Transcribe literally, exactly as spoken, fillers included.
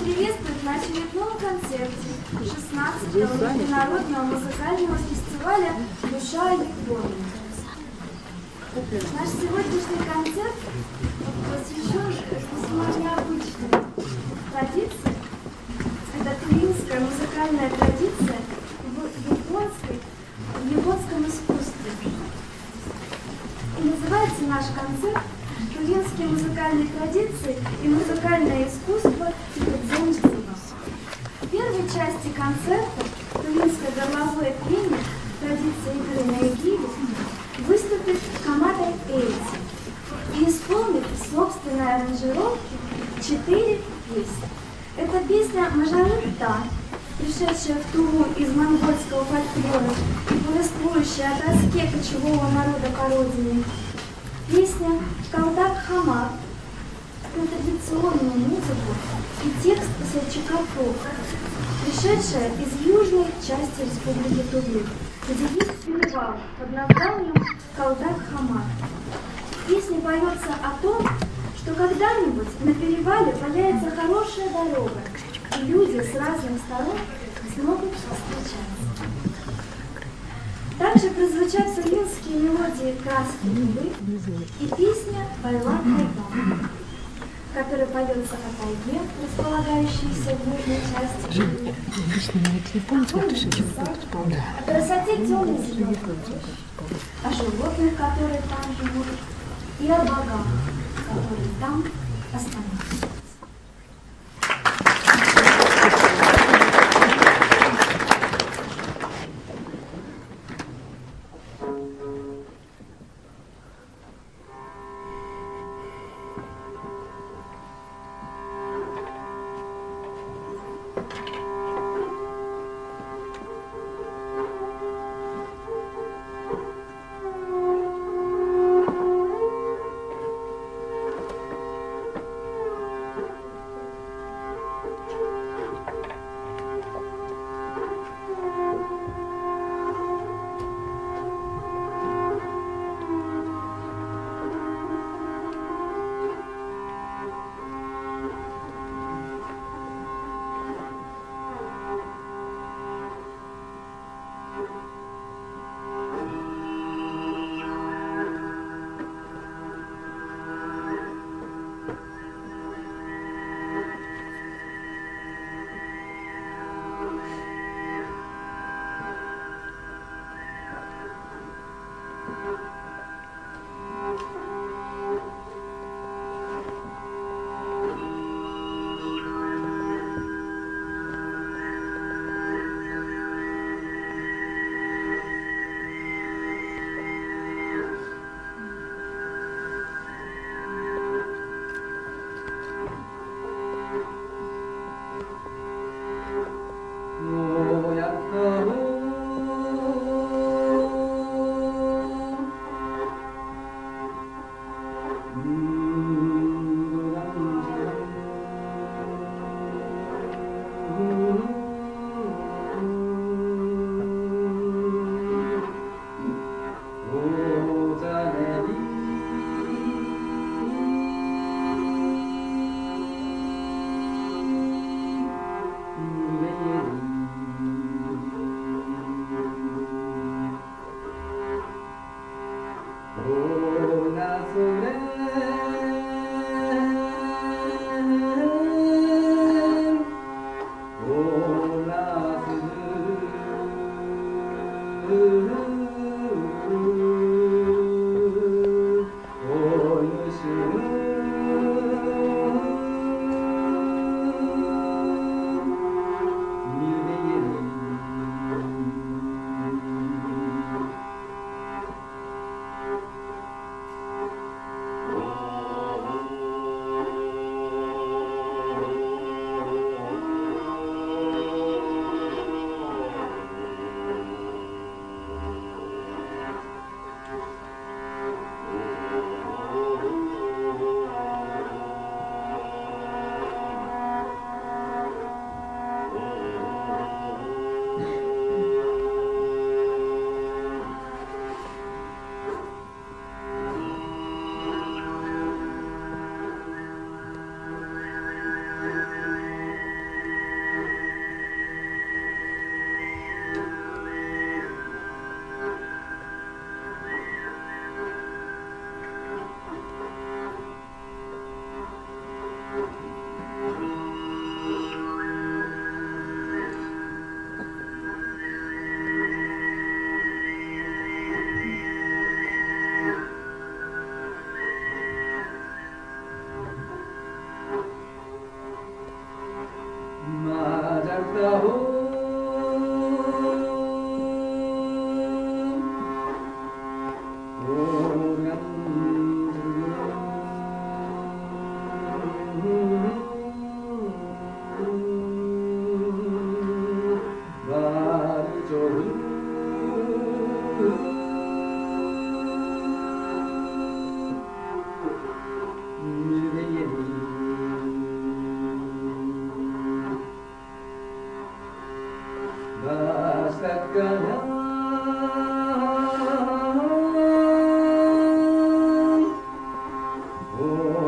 приветствует на очередном концерте шестнадцатого международного музыкального фестиваля «Душа электроника». Наш сегодняшний концерт посвящен весьма необычной традиции. Это тувинская музыкальная традиция в, японской, в японском искусстве. И называется наш концерт «Тувинские музыкальные традиции и музыкальное искусство дзен-дзюба». В первой части концерта «Тувинское горловое пение. Традиция игры на эгиде» выступит Камада Эйти и исполнит в собственной аранжировке четыре песни. Это песня «Мажарык-та», пришедшая в Туву из монгольского фольклора и повествующая о тоске кочевого народа по родине. Песня «Калдак-хамар» на традиционную музыку и текст Сальчука-Фок, пришедшая из южной части Республики Тувы, где есть перевал под названием «Калдак-хамар». В песне поется о том, что когда-нибудь на перевале появится хорошая дорога, и люди с разных сторон смогут встречаться. Также прозвучат тувинские мелодии «Краски Тувы» и песня «Байлак Хайдан», которая поется о тайге, располагающейся в южной части Тувы, о красоте темной зеленой площади, о животных, которые там живут, и о богах, которые там останутся. Oh